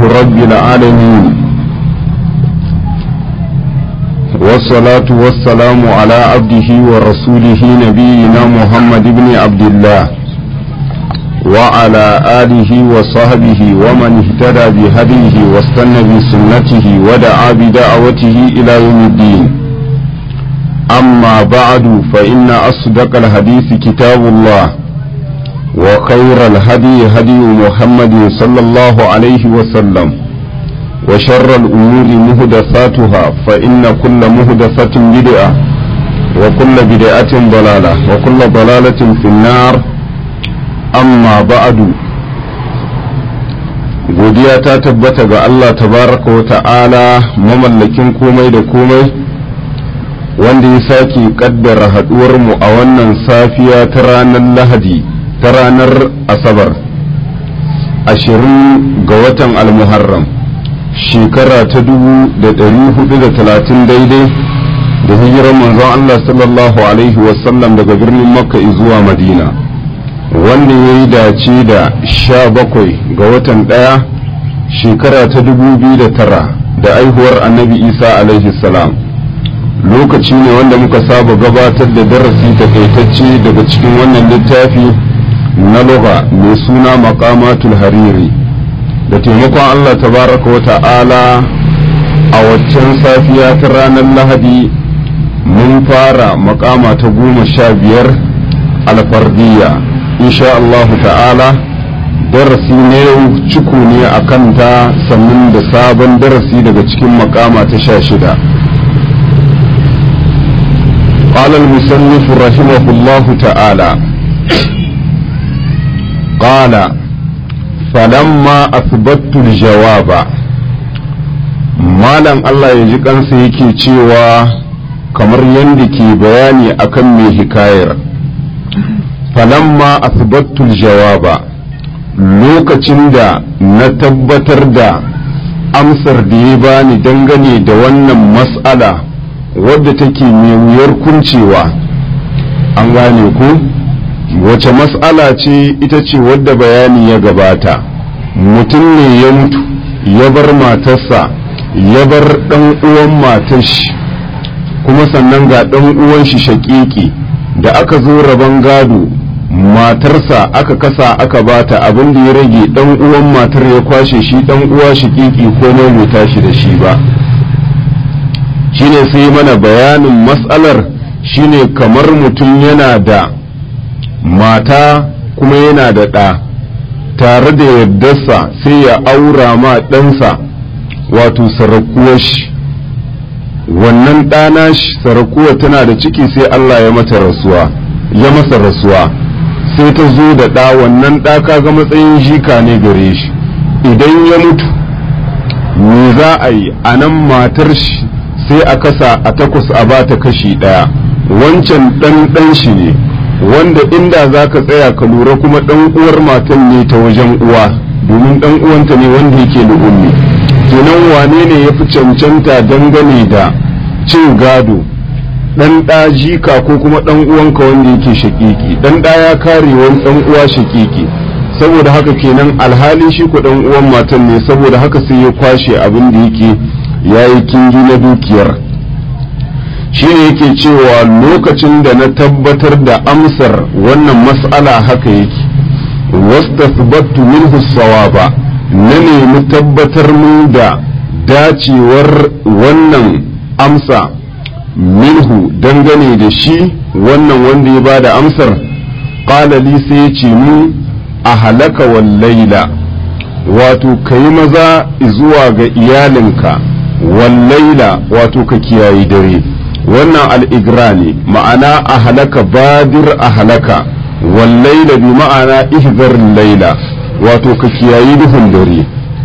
رب العالمين، والصلاة والسلام على عبده ورسوله نبينا محمد بن عبد الله وعلى آله وصحبه ومن اهتدى بهديه واستنى بسنته ودعا بدعوته إلى يوم الدين. أما بعد فإن أصدق الحديث كتاب الله، وخير الهدي هدي محمد صلى الله عليه وسلم، وشر الأمور مهدثاتها فإن كل مهدثة بدعة وكل بدعة ضلالة وكل ضلالة في النار. amma ba'adu, godiya ta tabbata ga Allah tabaraka wa ta'ala mamallakin komai da komai, wanda ya sake kaddara haduwar mu a wannan safiya ta ranar Lahadi, ta ranar Asabar 20 ga watan Al-Muharram, shekara ta 1430 daidai da hijirar manzon Allah sallallahu alaihi wasallam daga birnin Makka zuwa Madina, wanda ya yi dace da 17 ga watan 1 shekara ta 2009 da aihuwar annabi Isa alaihi salam. Lokaci ne wanda muka saba gabatar da darasi takaitacce daga cikin wannan littafi na lugha mai suna maqamatul hariri. Da taimakon Allah tabaraka wa ta'ala a waccan safiya ta ranar Lahadi mun fara maqama ta 15 alfardiyya. insha Allah ta'ala darasi ne ciku ne a kanta, sannan da sabon darasi daga cikin makama ta 16. قال المصنف رحمه الله تعالى قال فلما أثبت الجواب malam Allah ya ji kansa yake cewa kamar yadda ke bayani akan mai hikayar, falamma athbattul jawaba, lokacin da na tabbatar da amsar da ya bani dangane da wannan mas'ala wadda take mai wuyar kuncewa. An gane ku wace mas'ala ce? ita ce wadda bayani ya gabata. mutum ne ya mutu ya bar matarsa, ya bar dan uwan matar shi, kuma sannan ga dan uwan shi shaƙiƙi. da aka zo rabon gado, matarsa aka kasa aka bata abin da ya rage, dan uwan matar ya kwashe shi, dan uwa shaƙiƙi ko bai tashi da shi ba. shine sai mana bayanin matsalar, shine kamar mutum yana da mata kuma yana da ɗa, tare da yardarsa sai ya aura ma ɗansa wato sarakuwar shi. wannan ɗana shi sarakuwa tana da ciki, sai Allah ya masa rasuwa sai ta zo da ɗa. wannan ɗa kaga matsayin jika ne gare shi. idan ya mutu me za a yi? a nan matar shi sai a kasa a 8 a bata kashi 1. wancan ɗan shi ne, wanda inda za ka tsaya ka lura kuma ɗan uwar matan ne ta wajen uwa, domin ɗan uwanta ne wanda yake da ummi. kenan wane ne ya fi cancanta dangane da cin gado? dan ɗa jika ko kuma dan uwanka wanda yake shakiki? dan ɗa ya kare wani dan uwa shakiki, saboda haka kenan alhali shi ko dan uwan matan ne, saboda haka sai ya kwashe abin da yake yayi kingi na dukiyar. shine yake cewa lokacin da na tabbatar da amsar wannan mas'ala haka yake, wastathbattu minhu sawaba, na nemi tabbatar min da dacewar wannan amsa minhu dangane da shi wannan wanda ya bada amsar. qala li, sai ya ce mu a halaka wal laila, wato kai maza zuwa ga iyalinka, wal laila wato ka kiyayi dare. wannan al-igra ne, ma'ana a halaka badir a halaka, wal laila bi ma'ana ihzar laila, wato ka kiyayi duhun dare.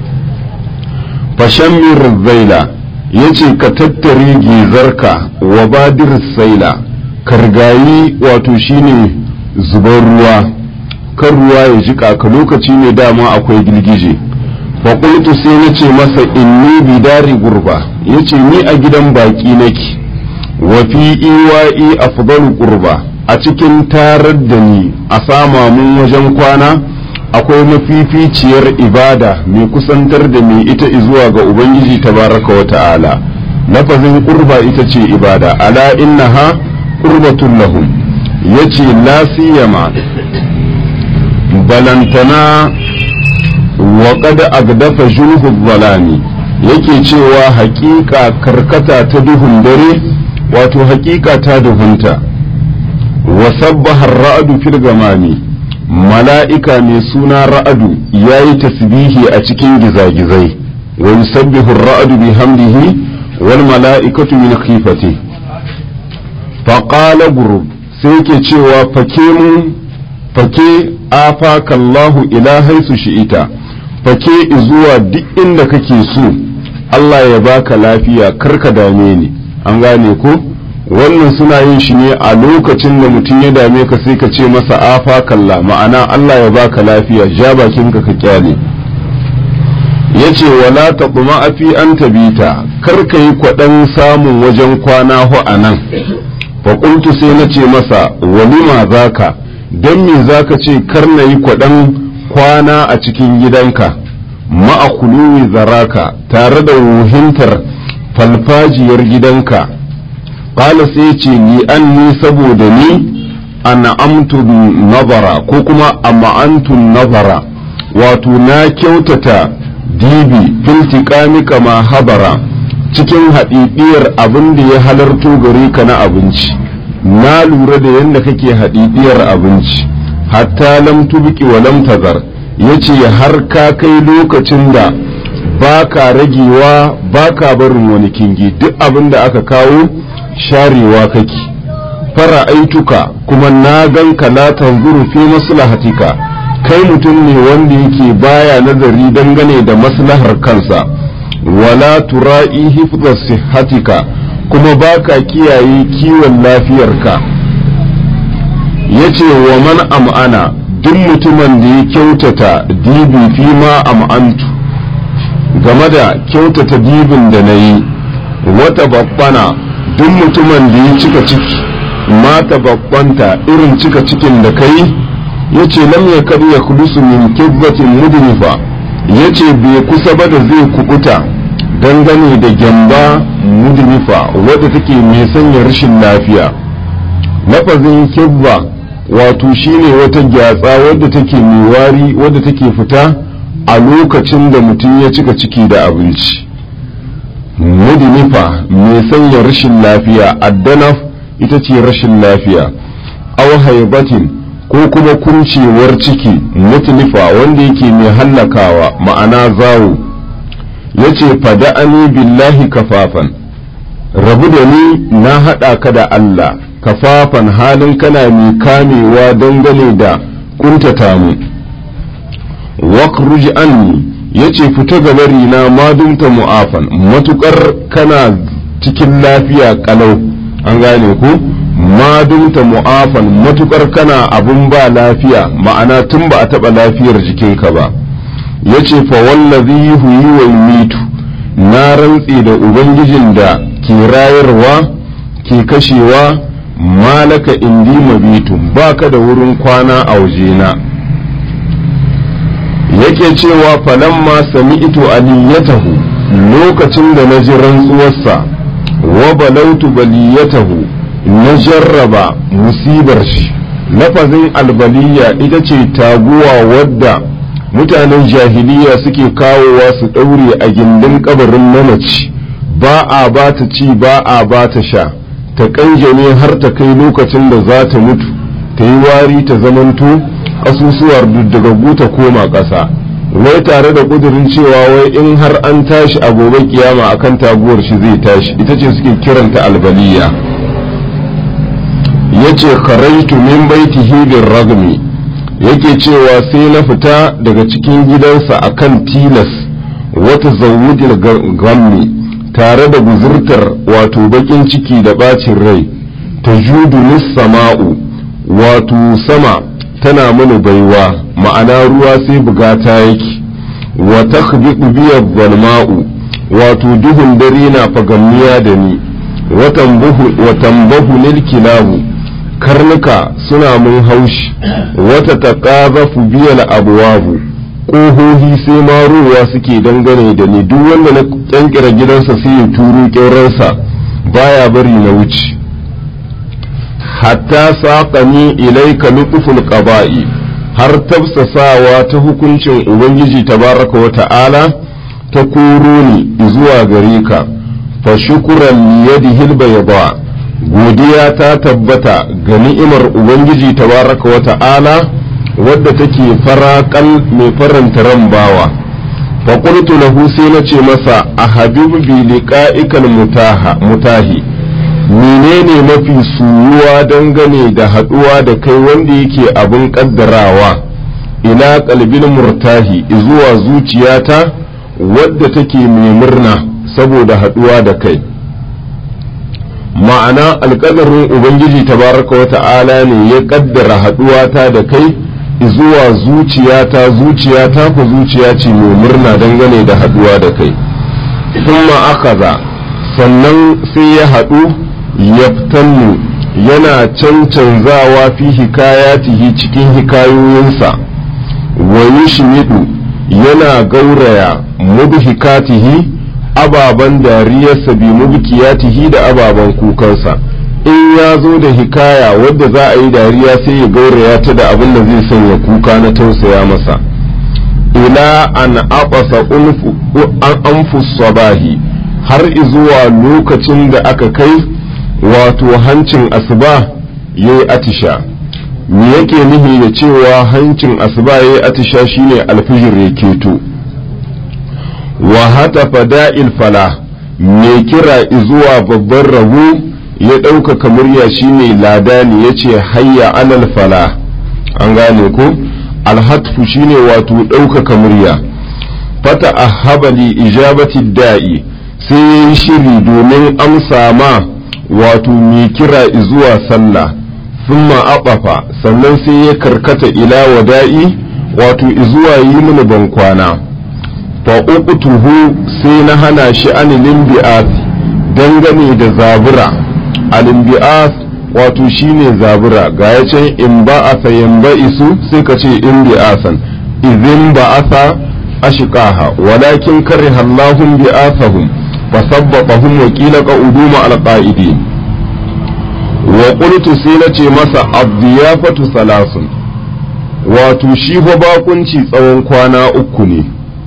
fashammir zaila, yace ka tattare gizarka, wa badir saila, kargayi wato shine zubar ruwa, kan ruwa ya jika ka, lokaci ne dama akwai girgije. fa qultu, sai nace masa inni bidari gurba, yace ni a gidan baki nake, wa fi iwa'i afdalu qurba, a cikin tarar da ni a sama mun wajen kwana akwai mafificiyar ibada mai kusantar da mai ita zuwa ga ubangiji tabaraka wa ta'ala. lafazin qurba ita ce ibada, ala innaha qurbatun lahum, yace la siyama balantana wa qad agdafa junhu zalami, yake cewa haƙiƙa karkata ta duhun dare wato haƙiƙa ta duhunta. wa sabbaha ar-ra'du fil gamami, mala'ika mai suna ra'adu yayi tasbihi a cikin gizagizai. wa yusabbihu ar-ra'du bihamdihi wal mala'ikatu min khifati. fa qala gurub, sai yake cewa fake afaka Allahu ila haisu shi'ita, fake zuwa duk inda kake so Allah ya baka lafiya, karka dame ni. an gane ko wannan suna yin shi ne a lokacin da mutum ya dame ka sai ka ce masa afakalla, ma'ana Allah ya baka lafiya, ja bakinka ka kyale. yace wala taquma fi an tabita, karka yi kwadan samun wajen kwana ho anan. fa qultu sai nace masa walima zaka, dan me zaka ce kar na yi kwadan kwana a cikin gidanka, ma'a khuluwi zaraka, tare da wuhintar falfajiyar gidanka. qala sai ce ni anni, saboda ni ana amtu nazara, ko kuma ama'antu nazara, wato na kyautata dibi filtiqami kama habara, cikin haɗiɗiyar abin da ya halarto gare ka na abinci. na lura da yadda kake haɗiɗiyar abinci, hatta lam tubqi wa lam tazar, yace har ka kai lokacin da baka ragewa baka barin wani kingi, duk abin da aka kawo sharewa kake. fara'aituka, kuma na ganka la tanzuru fi maslahatika, kai mutum ne wanda yake baya nazari dangane da maslahar kansa. wala tura'i hifdha sihhatika, kuma baka kiyaye kiwon lafiyarka. yace wa man am'ana, duk mutumin da ya kyautata dibi fi ma am'antu, game da kyautata dibin da nayi. wata babbana, duk mutumin da ya cika ciki, mata babbanta irin cika cikin da kai. yace lam yakad yakhlusu min kibbatin mudnifa, yace bai kusa ba da zai kubuta dangane da gyamba mudnifa wadda take mai sanya rashin lafiya. lafazin kibba wato shine wata gyatsa wadda take mai wari, wadda take fita a lokacin da mutum ya cika ciki da abinci. mudnifa mai sanya rashin lafiya, addanaf ita ce rashin lafiya. aw haibatin, ko kuma kuncewar ciki, mutlifa wanda yake mai hallakawa, ma'ana zawo. yace fada'ani billahi kafafan, rabu da ni na haɗa ka da Allah, kafafan halin kana mai kamewa dangane da kuntata mu. wakruj anni, yace fita gabari na madumta mu'afan, matukar kana cikin lafiya kalau. an gane ku, madumta mu'afan, matukar kana abun ba lafiya, ma'ana tun ba a taɓa lafiyar jikinka ba. yace fa wallazi yuhyi wa yumitu, na rantse da ubangijin da ke rayarwa ke kashewa. malaka indi mabitu, baka da wurin kwana a wajena. yake cewa falamma sami'tu aliyatahu, lokacin da na ji rantsuwarsa. wa balautu baliyatahu, na jarraba musibar shi. lafazin albaliya ita ce taguwa wadda mutanen jahiliya suke kawowa su ɗaure a gindin kabarin mamaci, ba a ba ta ci ba a ba ta sha, ta kanjame har ta kai lokacin da za ta mutu, ta yi wari ta zamanto ƙasusuwar duddagaggu ta koma ƙasa, wai tare da ƙudurin cewa wai in har an tashi a gobe kiyama akan taguwar shi zai tashi. ita ce suke kiranta albaliya. yace kharajtu min baitihi birragmi, yake cewa sai na fita daga cikin gidansa akan tilas. wata zawudil gammi, tare da guzurtar wato bakin ciki da bacin rai. ta judu sama'u, wato sama tana mana baiwa, ma'ana ruwa sai bugata yake. wa takhbiqu biya zalma'u, wato duhun dare na fagamniya da ni. wa tambahu lil kilabu, karnuka suna mun haushi wata taqazafu biyal abwabu ƙohohi sai ma ruwa suke dangane da ni duk wanda na kyankira gidansa sai ya turo ƙyauransa baya bari na wuce hatta saƙani ilaika lutuful qaba'i har tafsasawa ta hukuncin ubangiji tabaraka wa ta'ala ta koro ni zuwa gare ka fa shukran liyadihi albayda godiya ta tabbata ga ni'imar ubangiji tabaraka wa ta'ala wadda take faraƙal mai faranta ran bawa fa qultu lahu sai na ce masa a habibu bi liqa'ikal mutahi menene mafi suyuwa dangane da haduwa da kai wanda yake abin kaddarawa ila qalbil murtahi zuwa zuciyata wadda take mai murna saboda haduwa da kai ma'ana alƙadarin ubangiji tabaraka wa ta'ala ne ya kaddara haduwata da kai zuwa zuciyata ku zuciya ce mai murna dangane da haduwa da kai kuma akaza sannan sai ya haɗu yaftannu yana cancanzawa fi hikayatihi cikin hikayoyinsa wa yushmidu yana gauraya mudhikatihi ababan dariyarsa bi mubkiyatihi da ababan kukansa in ya zo da hikaya wadda za a yi dariya sai ya gauraya ta da abin da zai sanya kuka na tausaya masa ila an aqasa anfus sabahi har izuwa lokacin da aka kai wato hancin asuba yayi atisha me yake nihi da cewa hancin asuba yayi atisha shine alfijir ya keto wa hatafa da'il falah me kira izuwa babban rabo ya ɗaukaka murya shine ladani ya ce hayya alal fala an gane ko alhatfu shine wato ɗaukaka murya fata ahaba li ijabati da'i sai ya yi shiri domin amsa ma wato mai kira zuwa sallah thumma aqafa sannan sai ya karkata ila wada'i wato zuwa yi mini bankwana fa uqtuhu sai na hana shi anilin bi'at dangane da zabura al-inbi'as wato shine zabura ga ya can in ba'atha yanba'isu sai ka ce in bi'asan idhin ba'atha ashqaha walakin kariha Allahum bi'athahum fasabbatahum wa qila qa'udu ma al-qa'idin wa qultu sai na ce masa ad-diyafatu salasun wato shi fa bakunci tsawon kwana uku ne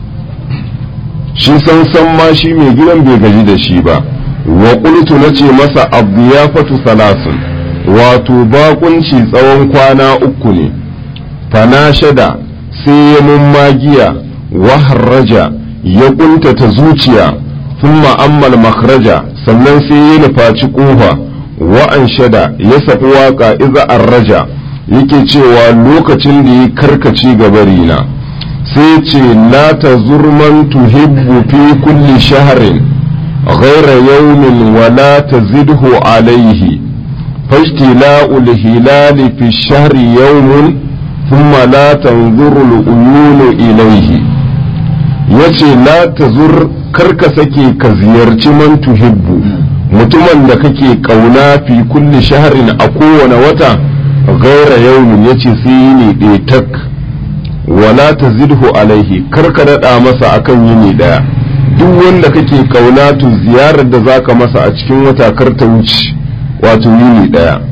shi san ma shi mai gidan bai gaji da shi ba wa qultu nace masa abdiyafatu salasun wato bakunci tsawon kwana uku ne fanashada sai ya mummagiya wa harraja ya kuntata zuciya thumma ammal makhraja sannan sai ya nufaci kofa wa anshada ya safi waka iza arraja yake cewa lokacin da ya karkace gabarina sai ce la tazurman tuhibbu fi kulli shahrin غير يوم ولا تزده عليه فاجتلاء الهلال في الشهر يوم ثم لا تنظر العيون إليه yace la tazur karka sake ka ziyarci man tuhibbu mutumin da kake kauna fi kulli shahrin a kowane wata gaira yaumin yace sai yini ɗaya tak wala tazidhu alaihi karka daɗa masa akan yini ɗaya duk wanda kake kauna to ziyarar da zaka masa a cikin wata kar ta wuce wato yini daya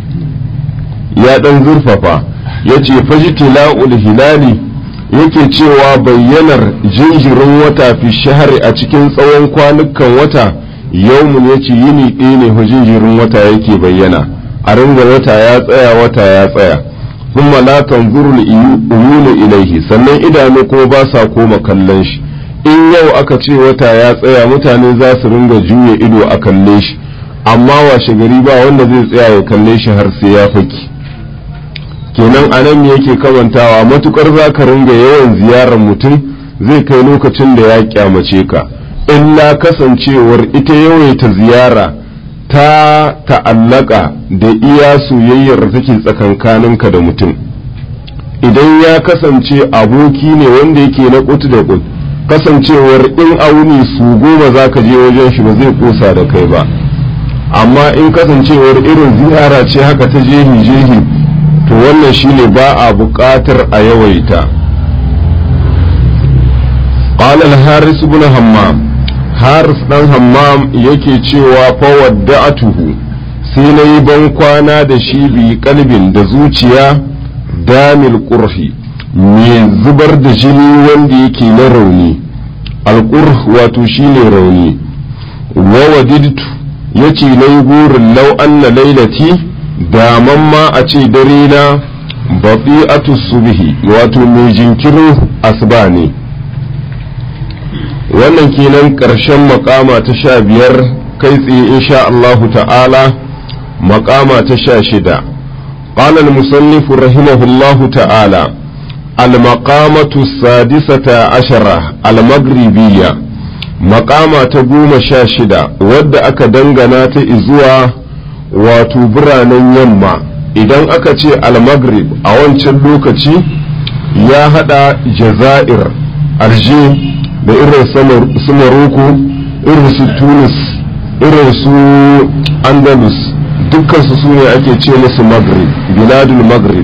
ya dan zurfafa yace fajtila'ul hilali yake cewa bayyanar jinjirin wata fi shahri a cikin tsawon kwanukan wata yawmun yace yini ɗaya ne jinjirin wata yake bayyana a ringa wata ya tsaya kuma la tanzuru al-uyunu ilayhi sannan idanu ko ba sa koma kallon shi in yau aka ce wata ya tsaya mutane za su ringa juya ido a kalle shi amma washe gari ba wanda zai tsaya ya kalle shi har sai ya faki kenan anan yake kamantawa matukar za ka ringa yawan ziyarar mutum zai kai lokacin da ya kyamace ka illa kasancewar ita yawaita ziyara ta ta'allaka da iya soyayyar da take tsakankaninka da mutum idan ya kasance aboki ne wanda yake na kutu da kutu kasancewar in auni su goma za ka je wajen shi ba zai kosa da kai ba amma in kasancewar irin ziyara ce haka ta jehi to wannan shine ba a buƙatar a yawaita. qala al-haris ibn hammam, haris dan hammam yake cewa fa wadda'atuhu, sai nayi ban kwana da shi bi kalbin da zuciya damil qurhi, mai zubar da jini wanda yake na rauni. al-qurh wato shine rauni. wa wadidtu yace nayi gurin law anna lailati da mamma a ce dare na baqi'atu subhi wato mai jinkirin asuba ne. wannan kenan ƙarshen makama ta 15, kai tsaye insha Allahu ta'ala makama ta 16. qala al-musannif rahimahullahu ta'ala al-maqamatu as-sadisata ashara al-maghribiyya, makama ta 16 wadda aka dangana ta zuwa wato biranen yamma. idan aka ce al-maghrib a wancan lokaci ya hada jazair, arje da irin su Morocco, irin su Tunis, irin su Andalus, dukkan su ne ake ce musu Maghrib, biladul Maghrib.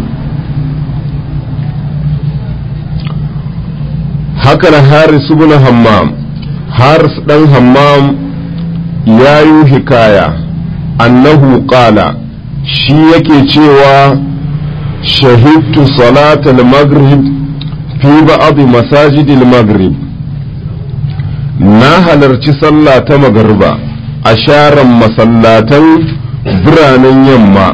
haka na Haris ibn Hammam, Haris dan Hammam ya yi hikaya annahu qala, shi yake cewa shahidtu salatal maghrib fi ba'd masajidil maghrib, na halarci sallah ta magarba a sharan masallatan biranen yamma.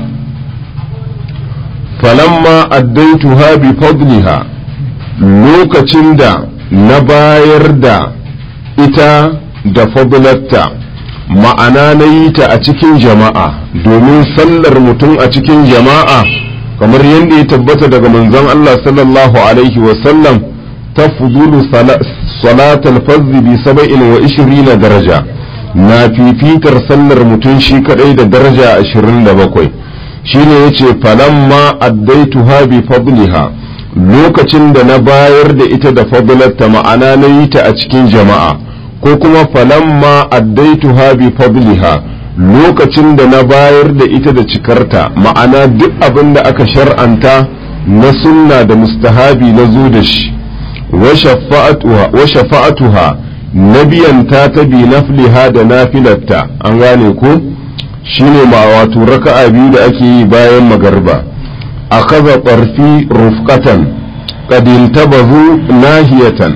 falamma addaituha bi fadliha, lokacin da na bayar da ita da fadlatta, ma'ana na yi ta a cikin jama'a, domin sallar mutum a cikin jama'a kamar yadda ya tabbata daga manzon Allah sallallahu alaihi wasallam tafdulu salatul fazzi bi 27 daraja, na fifitar sallar mutum shi kadai da daraja 27. shine yace falamma addaituha bi fadliha, lokacin da na bayar da ita da fadlatta, ma'ana na yi ta a cikin jama'a, ko kuma falamma addaituha bi fadliha, lokacin da na bayar da ita da cikarta, ma'ana duk abin da aka shar'anta na sunna da mustahabi na zo da shi. wa shafa'atuha, nabiyanta ta bi nafliha da nafilatta, an gane ko shine ma wato raka'a biyu da ake yi bayan magarba. akaza qarfi rufqatan qad intabahu nahiyatan,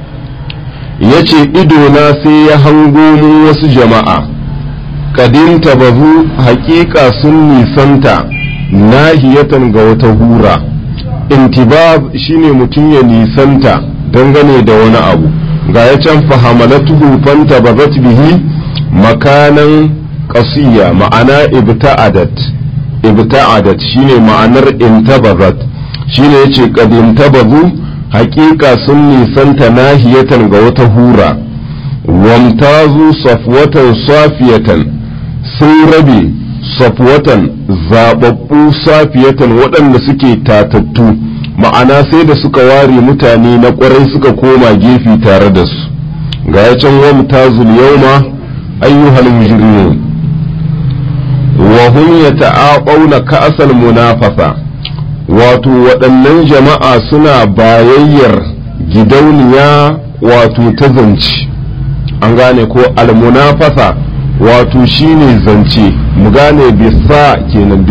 yace idona sai ya hango mun wasu jama'a, qad intabahu haqiqa sun nisanta nahiyatan ga wata hura. intibab shine mutum ya nisanta dangane da wani abu. ga ya can fahamalatuhu fantabazat bihi makanan qasiya, ma'ana ibta'adat shine ma'anar intabazat, shine yace qad intabazu, haqiqa sun nisanta nahiyatan ga wata hura. wamtazu safwatan safiyatan, sun rabe safwatan zababbu safiyatan waɗanda suke tatattu, ma'ana sai da suka ware mutane na ƙwarai suka koma gefe tare da su. ga ya can wamtazul yawma ayyuhal mujrimun wa hum yata'aqawna ka'sal munafasa, wato waɗannan jama'a suna bayayyar gidauniya wato ta zance, an gane ko almunafasa wato shine zance, mu gane bisa kenan,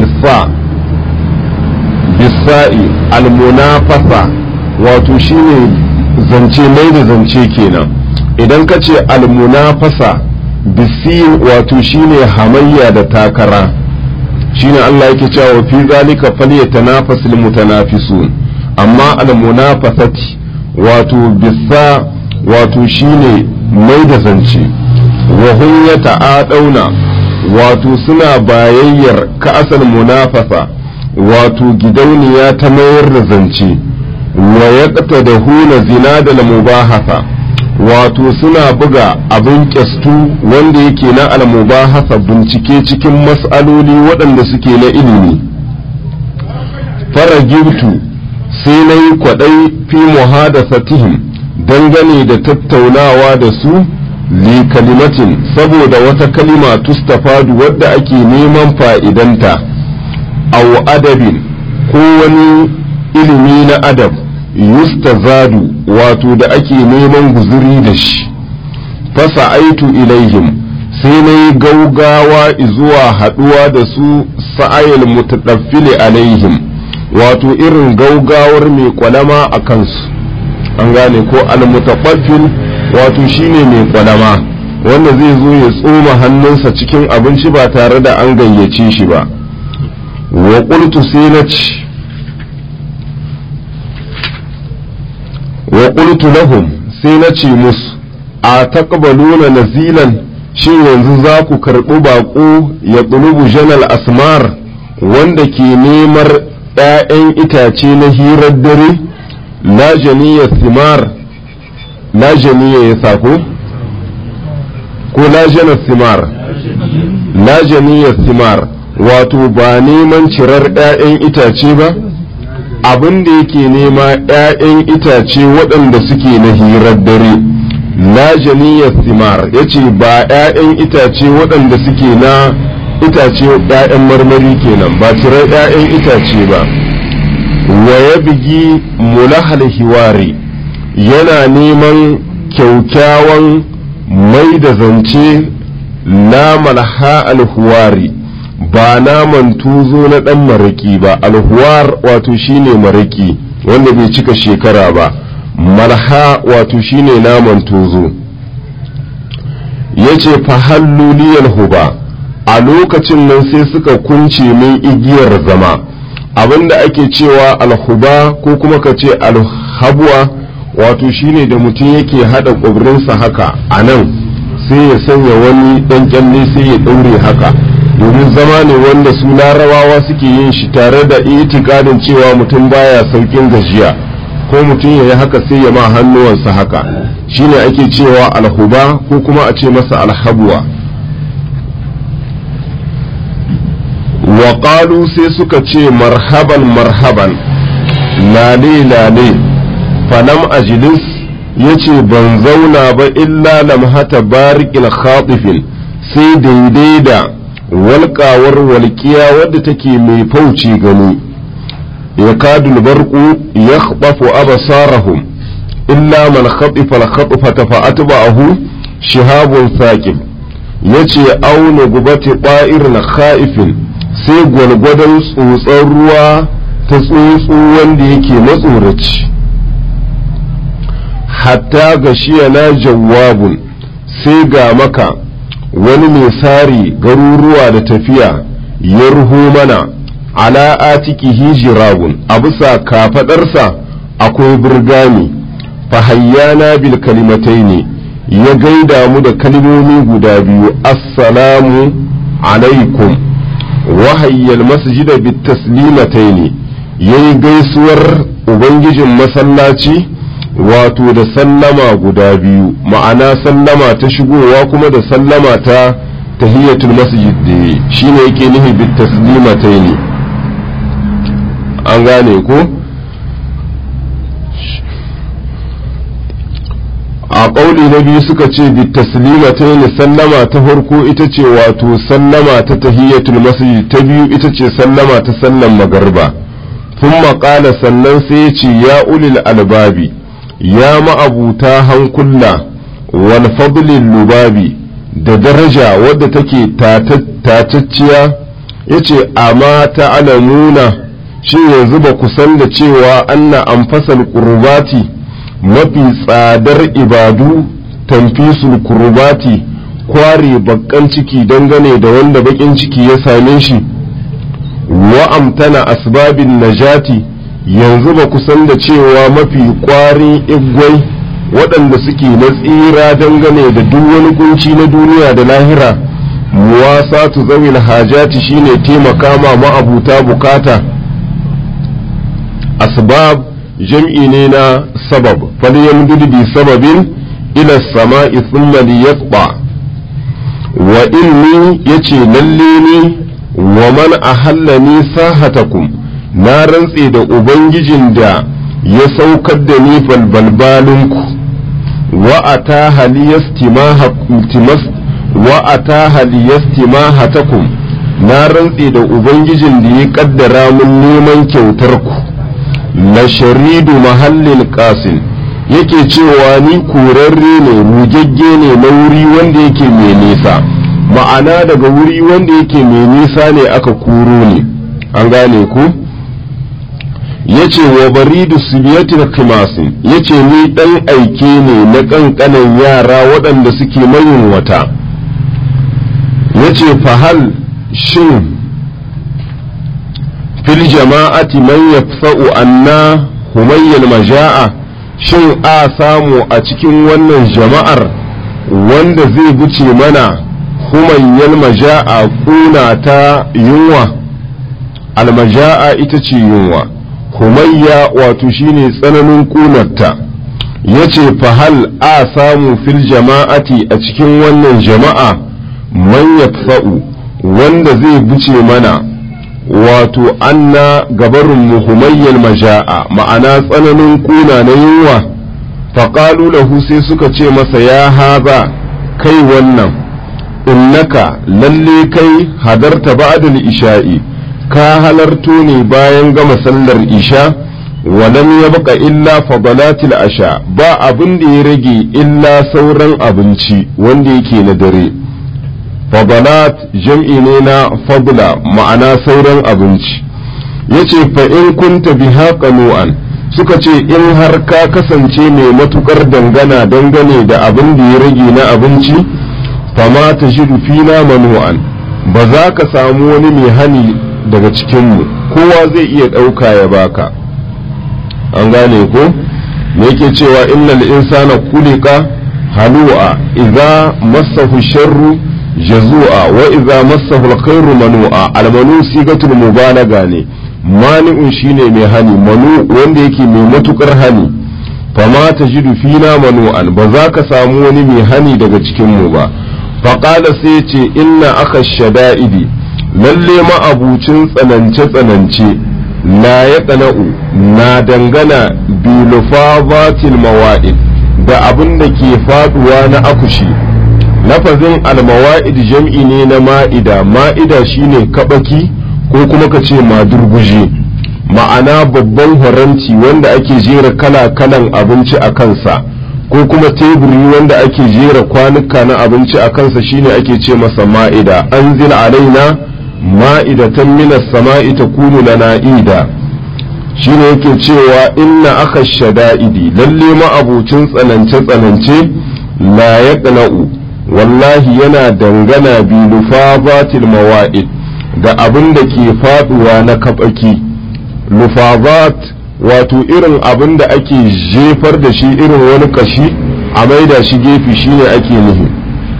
bisa'i almunafasa wato shine zance, mai da zance kenan. idan ka ce almunafasa bisiyin wato shine hamayya da takara, shine Allah yake cewa fi zalika falyatanafasul mutanafisun. amma almunafasati wato bisa wato shine mai da zance. wa hum yata'adawna, wato suna bayayyar ka'asal munafasa, wato gidauniya ta mayar da zance. wa yaqtadahuna zinadal mubahasa, wato suna buga abin kyastu wanda yake na almubahasa, bincike cikin mas'aloli waɗanda suke na ilimi. faragibtu, sai na yi kwaɗai fi muhadasatihim dangane da tattaunawa da su li kalimatin saboda wata kalima tustafadu wadda ake neman fa'idanta aw adabin ko wani ilimi na adab yustazadu wato da ake neman guzuri da shi fasa'aitu ilaihim sai na yi gaugawa zuwa haɗuwa da su sa'ayil mutadaffili alaihim wato irin gaugawar mai kwalama a kansu an gane ko almutafaffil wato shine mai kwalama wanda zai zo ya tsoma hannunsa cikin abinci ba tare da an gayyace shi ba wa qultu sai na ci wa qultu lahum sai na ce musu a taqbaluna nazilan shin yanzu za ku karɓi baƙo ya ɗulubu janal asmar wanda ke nemar ‘ya'yan itace na hirar dare lajaniya simar lajaniya ya sako ko lajana simar lajaniya simar wato ba neman cirar ‘ya'yan itace ba abin da yake nema ‘ya'yan itace waɗanda suke na hirar dare lajaniyar simar ya ce ba ‘ya'yan itace waɗanda suke na itace ‘ya'yan marmari kenan ba cirar ‘ya'yan itace ba wa ya bigi mulahal hiwari yana neman kyaukyawan mai da zance la malha alhuwari ba naman tuzo na ɗan maraki ba alhuwar wato shine maraki wanda bai cika shekara ba malha wato shine naman tozo yace fa halluliyal huba a lokacin nan sai suka kunce min igiyar zama abinda ake cewa alhuba ko kuma ka ce alhabwa wato shine da mutum yake hada ƙubrinsa haka a nan sai ya sanya wani ɗan kyalle sai ya ɗaure haka domin zama ne wanda su larabawa suke yin shi tare da itikadin cewa mutum baya saukin gajiya ko mutum ya yi haka sai ya ma hannuwansa haka shine ake cewa alhuba ko kuma a ce masa alhabwa wa qalu sai suka ce marhaban marhaban lale lale falam ajlis yace ban zauna ba illa lamhata bariqil khatifin sai daidai da walƙawar walƙiya wadda take mai fauci gani يكاد البرق يخطف أبصارهم إلا من خطف الخطفة فأتبعه شهاب ثاقب yace auna gubati ƙwa'irin kha'ifin sai gwalgwadon tsotsar ruwa ta tsuntsu wanda yake matsoraci hatta ga shiyana jawabun sai ga maka wani mai sari garuruwa da tafiya ya ruho mana ala atikihi jirabun a bisa kafadarsa akwai burgani fa hayyana bil kalimataini ya gaida mu da kalmomi guda biyu assalamu alaikum wa hayyal masjida bit taslimataini yayi gaisuwar ubangijin masallaci wato da sallama guda biyu ma'ana sallama ta shigowa kuma da sallama ta tahiyatul masjid shine yake nufi bit taslimataini an gane ko a ƙauli na biyu suka ce bi taslimatayn sallama ta farko ita ce wato sallama ta tahiyatul masjid ta biyu ita ce sallama ta sallan magarba thumma qala sannan sai ya ce ya ulil albabi ya ma'abuta hankulla wal fadlil lubabi da daraja wadda take tatacciya yace amma ta'lamuna shin yanzu ba ku san da cewa anna anfasal qurbati mafi tsadar ibadu tanfisul qurbati kware bakkan ciki dangane da wanda bakin ciki ya same shi wa amtana asbabin najati yanzu ba ku san da cewa mafi kwarin igwai waɗanda suke na tsira dangane da duk wani kunci na duniya da lahira muwasatu zawil hajati shine taimaka ma ma'abuta bukata asbab jam'i ne na sabab falyamdud bi sababin ila sama'i thumma liyaqba wa inni yace lalle ne wa man ahallani sahatakum na rantse da ubangijin da ya saukar da ni balbalinku wa ataha liyastimahatakum na rantse da ubangijin da ya kaddara mun neman kyautar ku la sharidu mahallin qasin yake cewa ni kurarre ne rugegge ne na wuri wanda yake mai nisa, ma'ana daga wuri wanda yake mai nisa ne aka kuro ni, an gane ku. yace wa baridu sibiyatil khimasin yace ni dan aike ne na kankanan yara waɗanda suke mayin wata. yace fahal shin fil jama'ati man yafsa'u anna humayyal maja'a, shin a samu a cikin wannan jama'ar wanda zai guce mana humayyal maja'a kuna ta yunwa. almaja'a ita ce yunwa, humayya wato shine tsananin kunarta. yace fahal a samu fil jama'ati a cikin wannan jama'a man yafsa'u wanda zai buce mana wato anna gabarun muhimmayyal maja'a ma'ana tsananin kuna na yunwa. faƙalu lahu sai suka ce masa ya haza kai wannan innaka lalle kai hadarta ba'dal isha'i ka halarto ne bayan gama sallar isha walam yabqa illa fadalatil asha ba abin da ya rage illa sauran abinci wanda yake na dare. fadalat jam'i ne na fadla ma'ana sauran abinci. yace fa in kunta biha qanu'an suka ce in har ka kasance mai matukar dangane da abin da ya rage na abinci fama tajidu fina manu'an ba za ka samu wani mai hani daga cikinmu, kowa zai iya ɗauka ya baka. an gane ko me yake cewa innal insana khuliqa halu'a idza massahu sharru jazu'a wa idza massahu alkhairu manu'a. almanu sigatul mubalaga ne, mani'un shine mai hani, manu wanda yake mai matukar hani. fama tajidu fina manu'an ba za ka samu wani mai hani daga cikinmu ba. faqala sai ce inna aka shada'idi lalle ma'abucin tsanance la ya tsana'u na dangana bilufabatil mawa'id da abin da ke faduwa na akushi. lafazin almawa'id jam'i ne na ma'ida shine kabaki ko kuma ka ce madurguje, ma'ana babban faranti wanda ake jera kala-kalan abinci a kansa ko kuma teburi wanda ake jera kwanuka na abinci a kansa shine ake ce masa ma'ida. anzil alaina ma'idatan minas sama'i takunu lana ida, shine yake cewa inna aka shada'idi lalle ma'abucin tsanance la yaqna'u wallahi yana dangana bi lufazatil mawa'id da abin da ke faduwa na kabaki. lufazat wato irin abin da ake jefar da shi irin wani kashi a maida shi gefe shine ake nufi.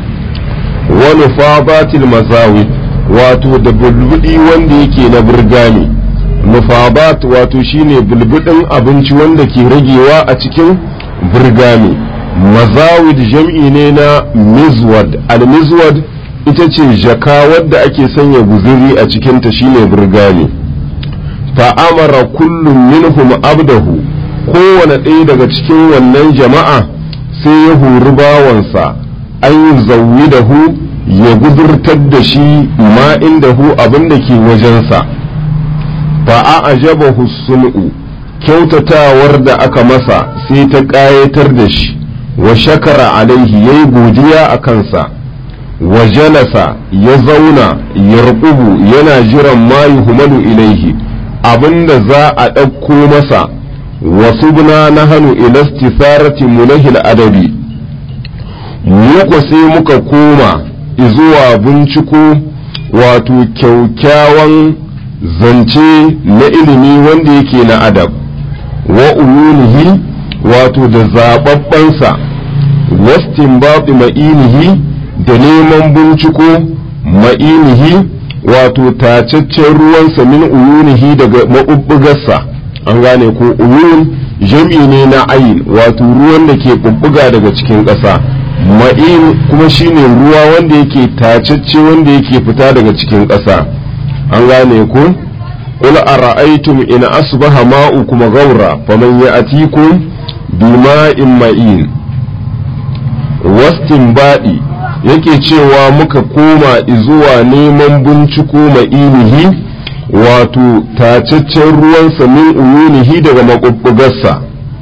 wa lufazatil mazawi wato da bulbudi wanda yake na burgani. lufabat wato shine bulbudin abinci wanda ke ragewa a cikin burgani. mazawid jam'i ne na mizwad. al-mizwad ita ce jaka wadda ake sanya guzuri a cikinta shine burgani. fa'amara kullum minhum abdahu kowane ɗaya daga cikin wannan jama'a sai ya hori bawansa an yi zawwidahu ya guzurtar da shi ma indahu abin da ke wajensa. fa'a ajabahu sun'u kyautatawar da aka masa sai ta ƙayatar da shi wa shakara alaihi yayi godiya a kansa. wa jalasa ya zauna yarqubu yana jiran ma yuhmalu ilaihi abinda za a ɗauko masa. wasu buna na hannu ilastisarati munahil adabi muka sai muka koma izuwa binciko wato kyaukyawan zance na ilimi wanda yake na adab. wa uyunihi wato da zababbansa. wastinbati ma'inihi da neman binciko ma'inihi wato tacaccen ruwansa min uyunihi daga maɓuɓɓugarsa. an gane ko uyun jam'i ne na ayin wato ruwan da ke bubbuga daga cikin ƙasa. ma'in kuma shine ruwa wanda yake tacacce wanda yake fita daga cikin ƙasa. an gane ko qul ara'aytum in asbaha ma'ukum ghawra faman ya'tikum bima'in ma'in. wastinbadi yake cewa muka koma zuwa neman binciko ma'inihi wato tacaccen ruwansa min uyunihi daga maƙuɓɓugarsa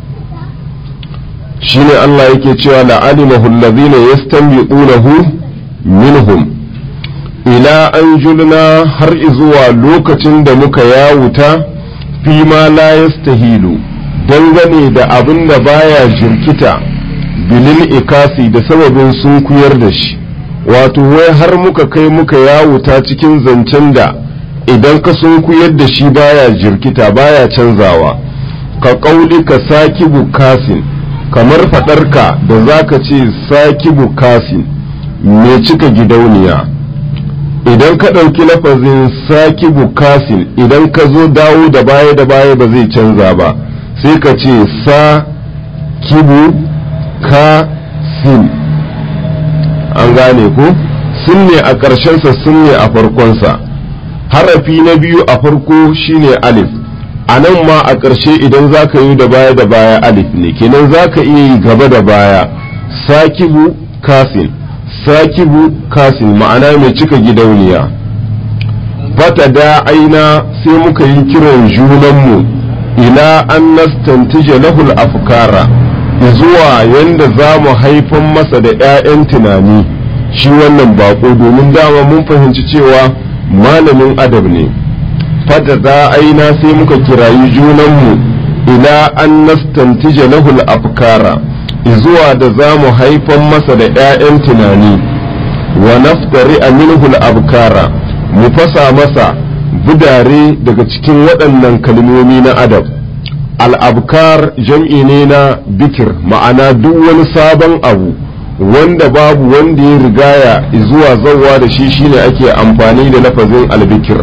shine Allah yake cewa la'alimahu allazina yastanbiqunahu minhum ila an julna har zuwa lokacin da muka yawuta fi ma la yastahilu dangane da abin da baya jirkita bilil ikasi da sababin sunkuyar da shi wato wai har muka kai muka yawuta cikin zancen da idan ka sunkuyar da shi baya jirkita baya canzawa ka ka sakibu kasin kamar faɗarka da zaka ce sakibu kasin mai cika gidauniya idan ka ɗauki lafazin sakibu kasin idan ka zo dawo da baya ba zai canza ba sai ka ce sakibu kasin an gane ko sun ne a ƙarshensa sun ne a farkonsa harafi na biyu a farko shine alif a nan ma a ƙarshe idan za ka yi da baya alif ne kenan za ka iya yi gaba da baya sakibu kasin sakibu kasin ma'ana mai cika gidauniya fata da aina sai muka yi kiran junanmu ila an nastantija lahul afkara zuwa yanda za mu haifan masa da 'ya'yan tunani shi wannan bako domin dama mun fahimci cewa malamin adab ne fata da aina sai muka kirayi junanmu ila an nastantija lahul afkara zuwa da za mu haifan masa da 'ya'yan tunani wa naftari aminhul abkara mu fasa masa budare daga cikin waɗannan kalmomi na adab al'abkar jam'i ne na bikir ma'ana duk wani sabon abu wanda babu wanda ya rigaya zuwa zawwa da shi shine ake amfani da lafazin albikir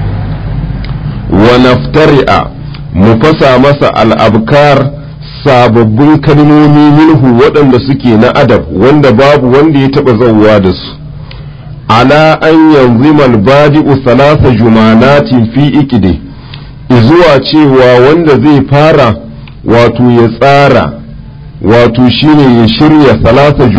wa naftari'a mu fasa masa al'abkar sababbin kalmomi minhu waɗanda suke na adab wanda babu wanda ya taɓa zauwa da su ala an yanzimal badi'u salasa jumanatin fi ikide izuwa cewa wanda zai fara wato ya tsara wato shine ya shirya salasa